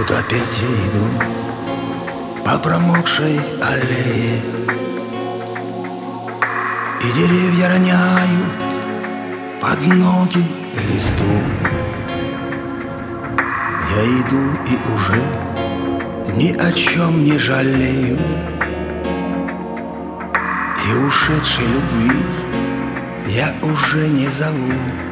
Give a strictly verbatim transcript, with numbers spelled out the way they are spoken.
Вот опять я иду по промокшей аллее, и деревья роняют под ноги листу. Я иду и уже ни о чем не жалею, и ушедшей любви я уже не зову.